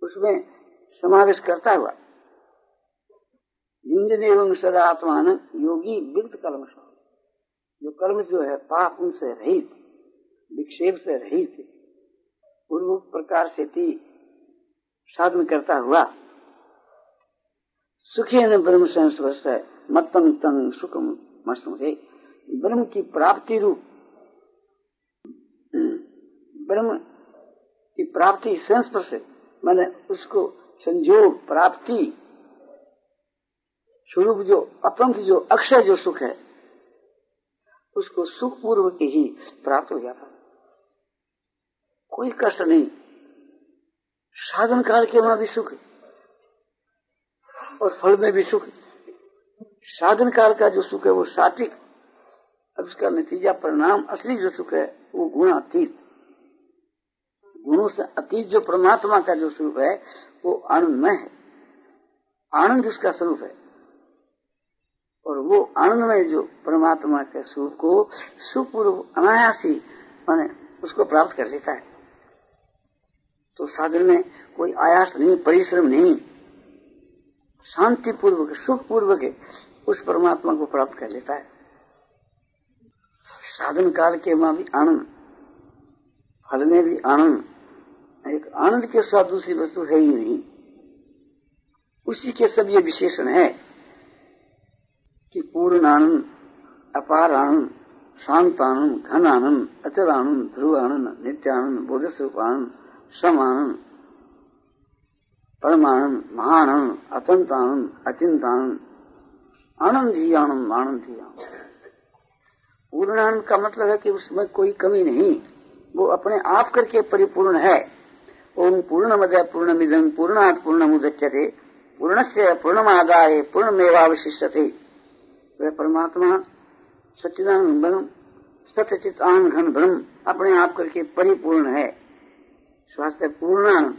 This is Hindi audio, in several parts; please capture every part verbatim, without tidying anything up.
उसमें समावेश करता हुआ एवं सदा आत्मान योगी विगत कलम, जो कर्म जो है पाप उनसे रहित, विक्षेप से रहित, पूर्व प्रकार से थी साधन करता हुआ सुखे न ब्रह्म संस्पर्श मत्तम तंग सुखम मस्तु है। ब्रह्म की प्राप्ति रूप, ब्रह्म की प्राप्ति संस्पर्श माने उसको संयोग प्राप्ति स्वरूप जो अतंत जो अक्षय जो सुख है उसको सुख पूर्व के ही प्राप्त हो जाता, कोई कष्ट नहीं। साधन काल के वहां भी सुख और फल में भी सुख। साधन काल का जो सुख है वो सात्विक, अब उसका नतीजा परिणाम असली जो सुख है वो गुणातीत, गुणों से अतीत जो परमात्मा का जो स्वरूप है वो आनंदमय है, आनंद उसका स्वरूप है। और वो आनंदमय जो परमात्मा के स्वरूप को सुपूर्व अनायासी माने उसको प्राप्त कर लेता है। तो साधन में कोई आयास नहीं, परिश्रम नहीं, शांति पूर्वक सुख पूर्वक उस परमात्मा को प्राप्त कर लेता है। साधन काल के वहां भी आनंद, फल में भी आनंद, एक आनंद के साथ दूसरी वस्तु है ही नहीं। उसी के सब ये विशेषण है कि पूर्ण आनंद, अपार आनंद, शांत आनंद, घन आनंद, अचल आनंद, ध्रुव आनंद, नित्य आनंद, बोध स्वरूप आनंद, सम आनंद, परमानंद, महानंद, अतंत आनंद, अचिंत आनंद, आनंद ही आनंद, आनंद ही आनंद। पूर्ण आनंद का मतलब है कि उसमें कोई कमी नहीं, वो अपने आप करके परिपूर्ण है। ओम पूर्णमद पूर्णमिदं पूर्णात् पूर्णमुदच्यते पूर्णस्य पूर्णमादाय पूर्णमेवावशिष्यते। वह परमात्मा सच्चिदानंद ब्रह्म, सतचित आनंद घन ब्रह्म अपने आप करके परिपूर्ण है। स्वास्थ्य पूर्ण आनंद,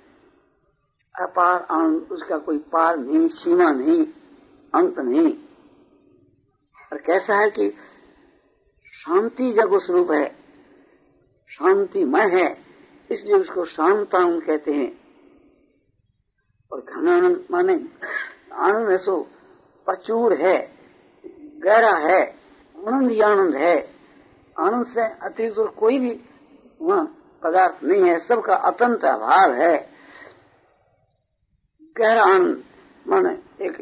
अपार आनंद, उसका कोई पार नहीं, सीमा नहीं, अंत नहीं। और कैसा है कि शांति जगो स्वरूप है, शांतिमय है, इसलिए उसको शांत आनंद कहते हैं। और घन आनंद माने आनंद है सो प्रचुर है, गहरा है, आनंद ही आनंद है। आनंद से अतिरिक्त और कोई भी वहां पदार्थ नहीं है, सबका अतंत अभाव है। गहरा आनंद माने एक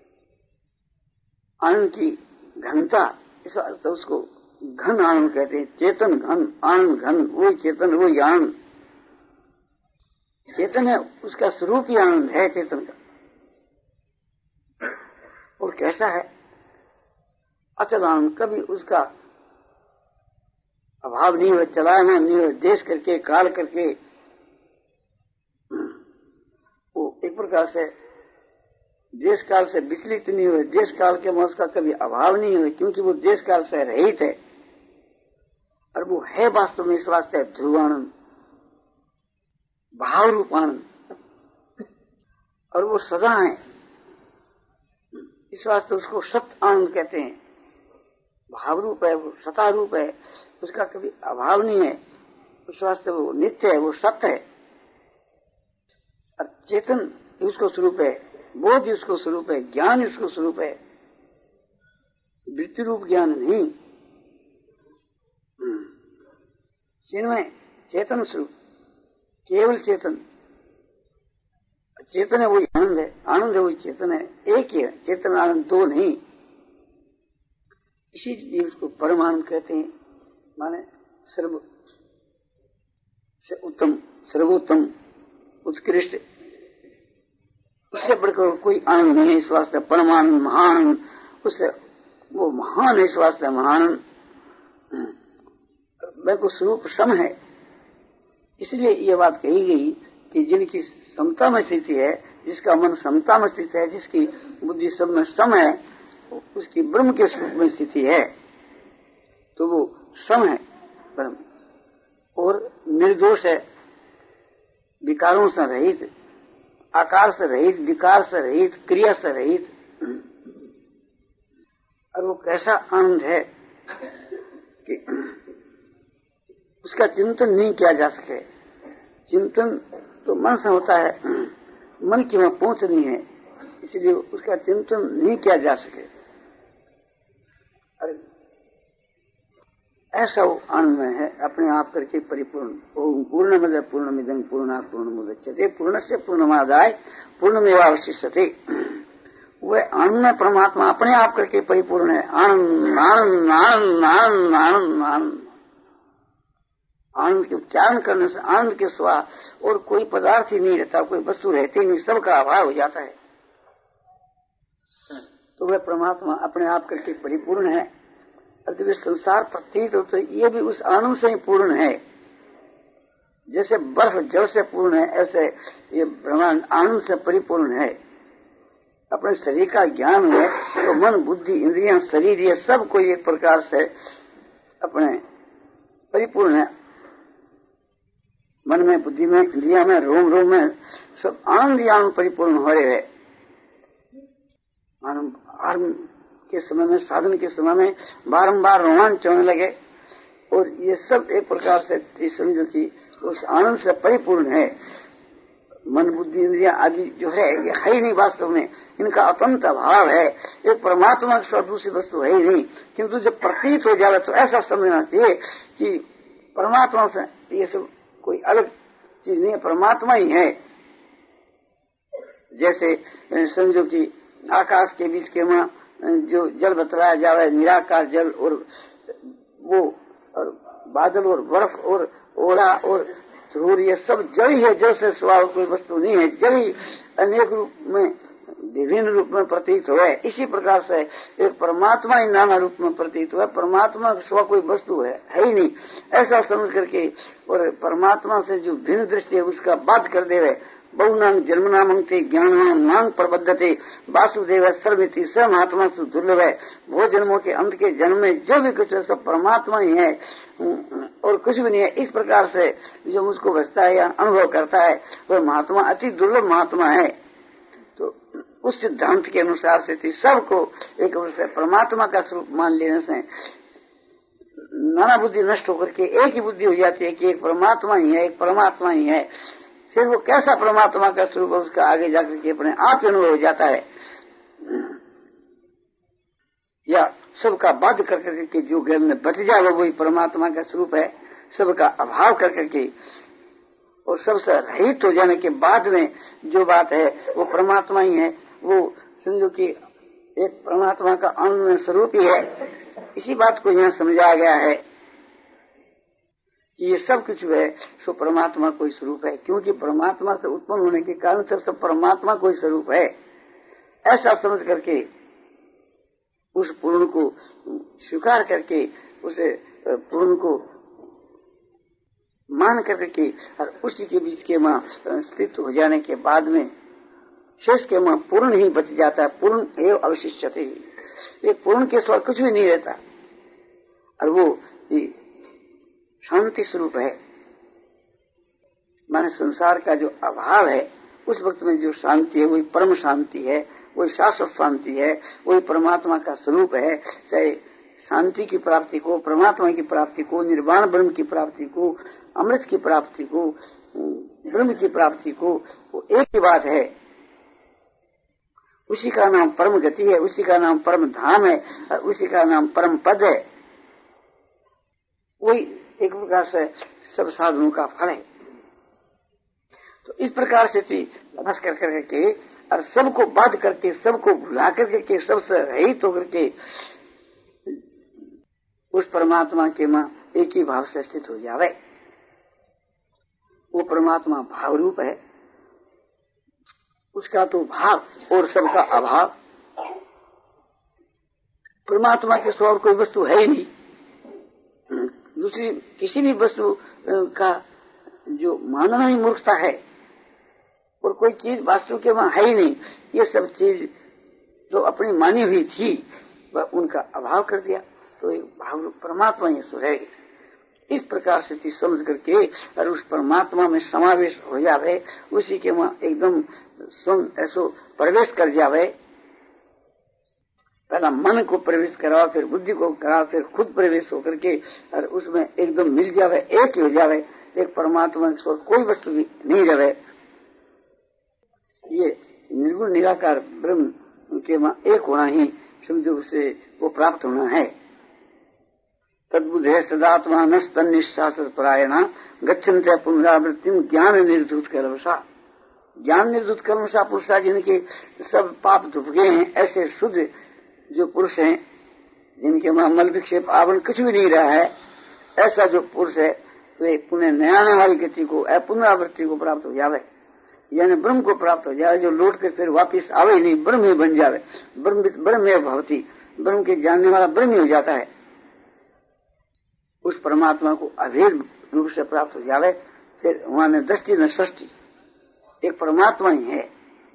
आनंद की घनता, इस तो उसको घन आनंद कहते हैं। चेतन घन, आनंद घन, वही चेतन वही आनंद। चेतन है, उसका स्वरूप ही आनंद है चेतन का। और कैसा है अचल आनंद, कभी उसका अभाव नहीं हुआ, चलाना नहीं हुआ, देश करके काल करके वो एक प्रकार से देश काल से विचलित नहीं हुए, देश काल के में उसका कभी अभाव नहीं हुआ, क्योंकि वो देश काल से रहित है। और वो है वास्तव में इस वास्ते ध्रुवानंद, भाव रूप आनंद, और वो सदा है, इस वास्ते उसको सत्य आनंद कहते हैं। भाव रूप है, वो सता रूप है, उसका कभी अभाव नहीं है, उस वास्ते वो नित्य है, वो सत्य है। और चेतन उसको स्वरूप है, बोध उसको स्वरूप है, ज्ञान उसको स्वरूप है, वृत्ति रूप ज्ञान नहीं। चिन्मय चेतन स्वरूप, केवल चेतन, चेतन है वही आनंद है, आनंद है वही चेतन है, एक ही है, चेतन आनंद दो नहीं। इसीलिए उसको परमानंद कहते हैं, माने सर्व से उत्तम, सर्वोत्तम, उत्कृष्ट, उससे बढ़कर कोई आनंद नहीं है। इस वास्ते परमानंद, महानंद, उससे वो महान है, इस वास्ते महानंद वह को स्वरूप सम है। इसलिए ये बात कही गई कि जिनकी समता में स्थिति है, जिसका मन समता में स्थित है, जिसकी बुद्धि सब में सम है, उसकी ब्रह्म के स्वरूप में स्थिति है, तो वो सम है ब्रह्म, और निर्दोष है, विकारों से रहित, आकार से रहित, विकार से रहित, क्रिया से रहित। और वो कैसा आनंद है कि उसका चिंतन नहीं किया जा सके। चिंतन तो मन से होता है, मन की वहां पहुंच नहीं है, इसलिए उसका चिंतन नहीं किया जा सके। अरे ऐसा वो आनंद है अपने आप करके परिपूर्ण। ओम पूर्णमद पूर्णमिदं पूर्णात् पूर्णमुदच्यते पूर्णस्य पूर्णमादाय पूर्णमेवावशिष्यते। वह आनंद परमात्मा अपने आप करके परिपूर्ण है। आनंद आनंद आनंद आनंद आनंद आनंद आनंद के उच्चारण करने से आनंद के सिवा और कोई पदार्थ ही नहीं रहता, कोई वस्तु रहती नहीं, सबका अभाव हो जाता है। तो वह परमात्मा अपने आप करके परिपूर्ण है। और जब संसार प्रतीत हो तो ये भी उस आनंद से ही पूर्ण है। जैसे बर्फ जल से पूर्ण है, ऐसे ये ब्रह्मांड आनंद से परिपूर्ण है। अपने शरीर का ज्ञान है तो मन बुद्धि इंद्रियां शरीर ये सब को एक प्रकार से अपने परिपूर्ण है। मन में बुद्धि में इंद्रिया में रोम रोम में सब आनंद ही आनंद परिपूर्ण हो रहे हैं। आनंद के समय में साधन के समय में बारंबार रोमांच होने लगे और ये सब एक प्रकार से समझो कि उस आनंद से परिपूर्ण है। मन बुद्धि इंद्रिया आदि जो है ये है ही नहीं, वास्तव में इनका अत्यंत अभाव है। एक परमात्मा के साथ दूसरी वस्तु है ही नहीं, किंतु जब प्रतीत हो जाए तो ऐसा समझना चाहिए कि परमात्मा से ये सब कोई अलग चीज नहीं है, परमात्मा ही है। जैसे समझो कि आकाश के बीच के वहां जो जल बतलाया जावे, निराकार जल और वो और बादल और बर्फ और ओढ़ा और धूल, ये सब जल ही है। जल से सिवा कोई वस्तु नहीं है। जल ही अनेक रूप में विभिन्न रूप में प्रतीत हुआ है। इसी प्रकार से एक परमात्मा ही नाना रूप में प्रतीत हुआ है। परमात्मा के सिवा कोई वस्तु है है ही नहीं, ऐसा समझ करके और परमात्मा से जो भिन्न दृष्टि है उसका बात कर दे रहे। बहुनांग जन्मनामंगते ज्ञान नांग प्रबद्धते वासुदेव सर्वमिति स महात्मा सु दुर्लभ है। भो जन्मों के अंत के जन्म में जो भी कुछ है सब परमात्मा ही है और कुछ भी नहीं है। इस प्रकार से जो मुझको बचता है या अनुभव करता है वह महात्मा अति दुर्लभ महात्मा है। तो उस सिद्धांत के अनुसार से सबको एक से परमात्मा का स्वरूप मान लेने से नाना बुद्धि नष्ट होकर के एक ही बुद्धि हो जाती है कि एक परमात्मा ही है, एक परमात्मा ही है। फिर वो कैसा परमात्मा का स्वरूप है उसका आगे जाकर के अपने आप अनुभव हो जाता है। या सबका बाध्य कर करके जो ज्ञान में बच जाए वही परमात्मा का स्वरूप है। सबका अभाव कर करके और सबसे रहित हो जाने के बाद में जो बात है वो परमात्मा ही है। वो समझो कि एक परमात्मा का आनंद स्वरूप ही है। इसी बात को यहाँ समझाया गया है कि ये सब कुछ है सो परमात्मा कोई स्वरूप है, क्योंकि परमात्मा से उत्पन्न होने के कारण से सब परमात्मा कोई स्वरूप है। ऐसा समझ करके उस पूर्ण को स्वीकार करके उसे पूर्ण को मान करके और उसी के बीच के मां स्थित हो जाने के बाद में शेष के मां पूर्ण ही बच जाता है। पूर्ण एवं अवशिष्यते ही, ये पूर्ण के स्वर कुछ भी नहीं रहता और वो शांति स्वरूप है। माने संसार का जो अभाव है उस वक्त में जो शांति है वही परम शांति है, वही शाश्वत शांति है, वही परमात्मा का स्वरूप है। चाहे शांति की प्राप्ति को, परमात्मा की प्राप्ति को, निर्वाण ब्रह्म की प्राप्ति को, अमृत की प्राप्ति को, ब्रह्म की प्राप्ति को, वो एक ही बात है। उसी का नाम परम गति है, उसी का नाम परम धाम है और उसी का नाम परम पद है। वही एक प्रकार से सब साधनों का फल है। तो इस प्रकार से बस कर करके और सबको बाध करके, सबको भुला करके, सबसे रहित होकर के उस परमात्मा के मां एक ही भाव से स्थित हो जावे। वो परमात्मा भाव रूप है, उसका तो भाव और सबका अभाव। परमात्मा के स्वभाव कोई वस्तु है ही नहीं। दूसरी किसी भी वस्तु का जो मानना ही मूर्खता है और कोई चीज वास्तु के वहां है ही नहीं। ये सब चीज जो अपनी मानी हुई थी वह उनका अभाव कर दिया, तो एक भाव परमात्मा ही सो है। इस प्रकार से चीज समझ करके और उस परमात्मा में समावेश हो जावे, उसी के वहां एकदम सुन ऐसो प्रवेश कर जावे। पहला मन को प्रवेश कराओ, फिर बुद्धि को कराओ, फिर खुद प्रवेश होकर के और उसमें एकदम मिल जावे, एक ही हो जावे। एक परमात्मा के कोई वस्तु भी नहीं रहे। निर्गुण निराकार ब्रह्म के एक होना ही समझो उसे वो प्राप्त होना है। तद्बुद्धे सदात्मा नस्तनिष्ठा सत्परायणा गच्छन्ते पुनरावृत्तिम ज्ञान निर्धूत कलमसा। ज्ञान निर्धूत कलमसा पुरुषा जिनके सब पाप धुप गए हैं, ऐसे शुद्ध जो पुरुष हैं जिनके वहां मल विक्षेप आवरण कुछ भी नहीं रहा है, ऐसा जो पुरुष है वे पुनः नयाने वाली गति को पुनरावृत्ति को प्राप्त हो जावे, यानी ब्रह्म को प्राप्त हो जाए, जो लौट के फिर वापिस आवे ही नहीं, ब्रह्म ही बन जावे। ब्रह्म ब्रह्म भवती, ब्रह्म के जानने वाला ब्रह्म ही हो जाता है। उस परमात्मा को अभेद रूप से प्राप्त हो जावे, फिर वहां न दृष्टि न सृष्टि, एक परमात्मा ही है।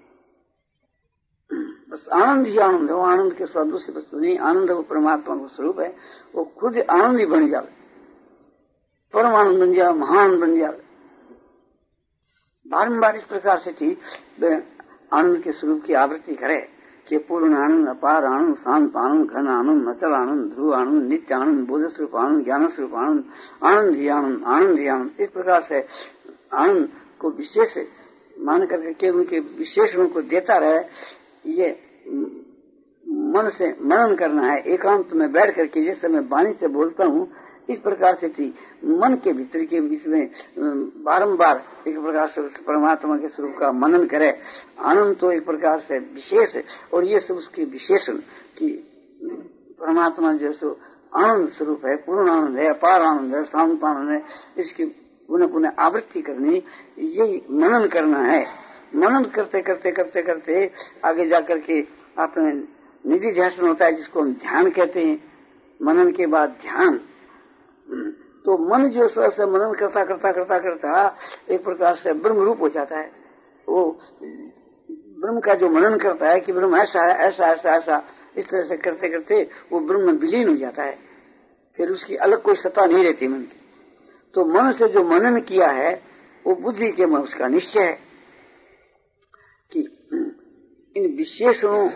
बस आनंद ही आनंद है, वो आनंद के स्वाद दूसरी वस्तु नहीं, आनंद वो परमात्मा का स्वरूप है, वो खुद आनंद ही बन जावे, परम आनंद बन जाए, महान बन जाए। बारम्बार इस प्रकार से थी आनंद के स्वरूप की आवृत्ति करे कि पूर्ण आनंद, अपार आनंद, शांत आनंद, घन आनंद, अचल आनंद, ध्रुव आनंद, नित्य आनंद, बोध स्वरूप आनंद, ज्ञान स्वरूप आनंद, आनंद ही आनंद, आनंद ही आनंद। इस प्रकार से आनंद को विशेष मान करके के उनके विशेषणों को देता रहे, ये मन से मनन करना है। एकांत में बैठ करके जैसे मैं वाणी से बोलता हूँ, इस प्रकार से थी मन के भीतर के बीच में बारंबार एक प्रकार से उस परमात्मा के स्वरूप का मनन करे। आनंद तो एक प्रकार से विशेष है, और ये सब उसके विशेषण कि परमात्मा जो सो आनंद स्वरूप है, पूर्ण आनंद है, अपार आनंद है, शांत आनंद है, इसकी पुनः पुनः आवृत्ति करनी, यही मनन करना है। मनन करते करते करते करते आगे जाकर के आपने निधि ध्यान होता है, जिसको हम ध्यान कहते हैं। मनन के बाद ध्यान, तो मन जो स्वयं से मनन करता करता करता करता एक प्रकार से ब्रह्म रूप हो जाता है। वो ब्रह्म का जो मनन करता है कि ब्रह्म ऐसा है, ऐसा ऐसा ऐसा, इस तरह से करते करते वो ब्रह्म विलीन हो जाता है, फिर उसकी अलग कोई सत्ता नहीं रहती मन की। तो मन से जो मनन किया है वो बुद्धि के मन उसका निश्चय है कि इन विशेषणों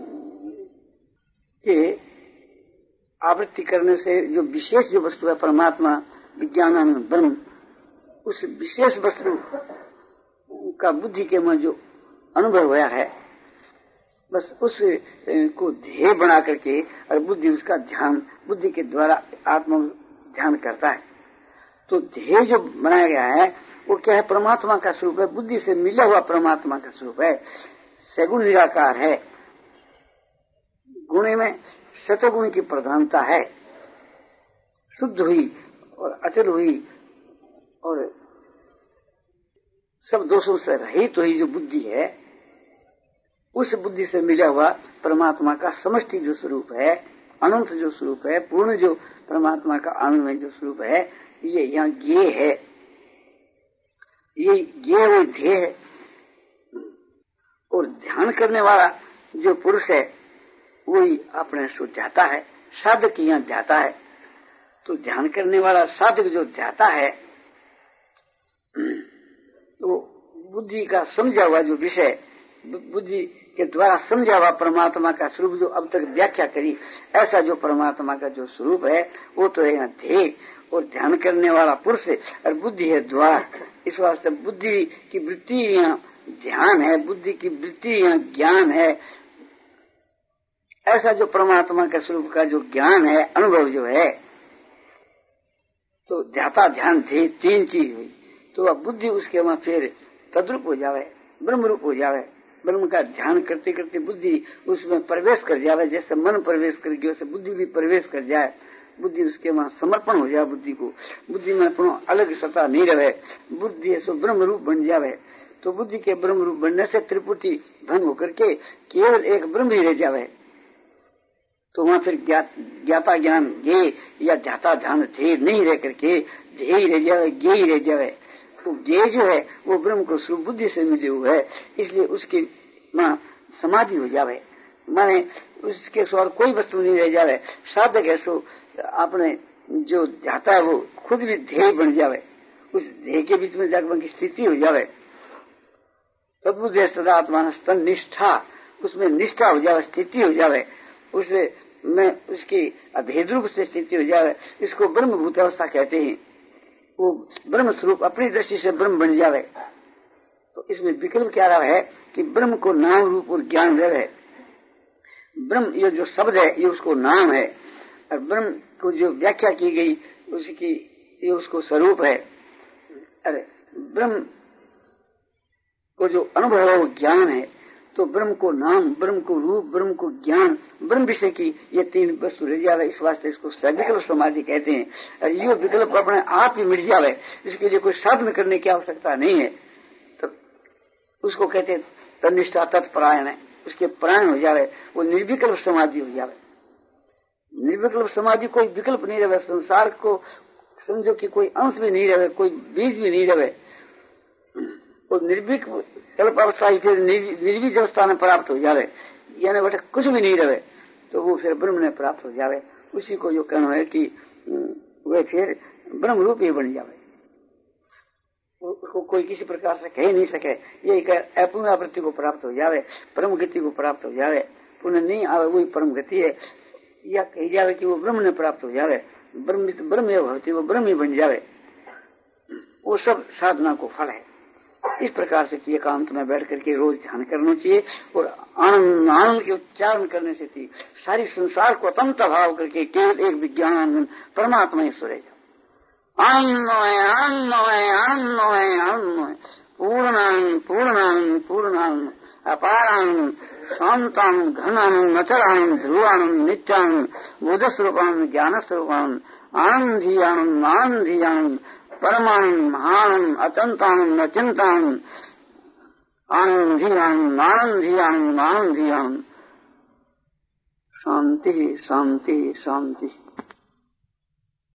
के आवृत्ति करने से जो विशेष जो वस्तु है परमात्मा विज्ञान ब्रह्म, उस विशेष वस्तु का बुद्धि के मन जो अनुभव हुआ है, बस उस को ध्येय बना करके और बुद्धि उसका ध्यान बुद्धि के द्वारा आत्मा ध्यान करता है। तो ध्येय जो बनाया गया है वो क्या है? परमात्मा का स्वरूप है, बुद्धि से मिला हुआ परमात्मा का स्वरूप है, सगुण निराकार है। गुण में सतगुण की प्रधानता है, शुद्ध हुई और अचल हुई और सब दोषों से रहित हुई जो बुद्धि है, उस बुद्धि से मिला हुआ परमात्मा का समष्टि जो स्वरूप है, अनंत जो स्वरूप है, पूर्ण जो परमात्मा का आनंदमय जो स्वरूप है, ये यहाँ ज्ञेय है, ये ज्ञेय वो ध्येय है। और ध्यान करने वाला जो पुरुष है वही अपने सो ध्याता है, साधक यहाँ ध्याता है। तो ध्यान करने वाला साधक जो ध्याता है तो बुद्धि का समझा हुआ जो विषय, बुद्धि के द्वारा समझा हुआ परमात्मा का स्वरूप जो अब तक व्याख्या करी, ऐसा जो परमात्मा का जो स्वरूप है वो तो है यहाँ ध्येय। और ध्यान करने वाला पुरुष है और बुद्धि है द्वार। इस वास्ते बुद्धि की वृत्ति यहाँ ध्यान है, बुद्धि की वृत्ति यहाँ ज्ञान है। ऐसा जो परमात्मा के स्वरूप का जो ज्ञान है, अनुभव जो है, तो ध्याता ध्यान ध्येय तीन चीज हुई। तो अब बुद्धि उसके वहां फिर तद्रूप हो जावे, ब्रह्म रूप हो जावे। ब्रह्म का ध्यान करते करते बुद्धि उसमें प्रवेश कर जावे, जैसे मन प्रवेश कर गया वैसे बुद्धि भी प्रवेश कर जाए। बुद्धि उसके वहां समर्पण हो जाए, बुद्धि को, बुद्धि में अपना अलग सत्ता नहीं रहे, बुद्धि सो ब्रह्म रूप बन जावे। तो बुद्धि के ब्रह्म रूप बनने से त्रिपुटी भंग होकर के केवल एक ब्रह्म ही रह जावे। तो वहां फिर ज्ञाता ज्ञान ज्ञेय या ध्याता ध्यान ध्येय नहीं रह करके ध्येय रह जावे, ज्ञेय रह जावे। तो ज्ञेय जो है वो ब्रह्म को स्वरूप बुद्धि से मिले हुए है, इसलिए उसकी वहां समाधि हो जावे, माने उसके स्वर कोई वस्तु नहीं रह जावे। साधक है सो आपने जो ध्याता है वो खुद भी ध्येय बन जावे, उस ध्येय के बीच में जाकर उनकी स्थिति हो जावे। तद्बुद्धे सदात्मा स्तन निष्ठा, उसमें निष्ठा हो जावे, स्थिति हो जावे, उसमें में उसकी अभेद रूप से स्थिति हो जावे। इसको ब्रह्मभूत अवस्था कहते हैं। वो ब्रह्म स्वरूप अपनी दृष्टि से ब्रह्म बन जावे। तो इसमें विकल्प क्या रहा है कि ब्रह्म को नाम रूप और ज्ञान रह है। ब्रह्म ये जो शब्द है ये उसको नाम है, और ब्रह्म को जो व्याख्या की गई उसकी ये उसको स्वरूप है। अरे ब्रह्म को जो अनुभव है वो ज्ञान है। तो ब्रह्म को नाम, ब्रह्म को रूप, ब्रह्म को ज्ञान, ब्रह्म विषय की ये तीन वस्तु रह जावे, इस वास्ते इसको सविकल्प समाधि कहते हैं। और ये विकल्प अपने आप ही मिट जावे, इसके लिए कोई साधन करने की आवश्यकता नहीं है। तो उसको कहते हैं तनिष्ठा तत्परायण है, उसके प्राण हो जावे, वो निर्विकल्प समाधि हो जावे। निर्विकल्प समाधि कोई विकल्प नहीं रहे, संसार को समझो कि कोई अंश भी नहीं रहे, कोई बीज भी नहीं रहे। और निर्विकल्प अवस्था ही फिर निर्वीज अवस्था में प्राप्त हो जावे, यानी बेटा कुछ भी नहीं रहे, तो वो फिर ब्रह्म ने प्राप्त हो जावे। उसी को जो कहना है कि वे फिर ब्रह्म रूप ही बन जावे, उसको कोई किसी प्रकार से कह नहीं सके। यही कह पुनरावृत्ति को प्राप्त हो जावे, परम गति को प्राप्त हो जावे। पुनः नहीं आवे वही परम गति है, या कही जावे कि वो ब्रह्म ने प्राप्त हो जावे। ब्रह्म ब्रह्म भवती, वो ब्रह्म ही बन जावे। वो सब साधना को फल है। इस प्रकार से एकांत में बैठ करके रोज ध्यान करना चाहिए, और आनंद आनंद के उच्चारण करने से थी सारी संसार को अतंत भाव करके केवल एक विज्ञान परमात्मा ही सुरे जाओ। आनंदमय आनंदमय आनंदमय आनंदमय पूर्णानंद पूर्णानंद पूर्णानंद अपारानंद शांतानंद घनानंद अचलानंद ध्रुवानंद नित्यानंद बोध स्वरूपानंद ज्ञान स्वरूपानंद आनंद ही आनंद आनंद ही आनंद परमानंद महानंद अत्यंतानंद अचिंतानंद आनंद ही आनंद आनंद ही आनंद आनंद ही आनंद। शांति शांति शांति।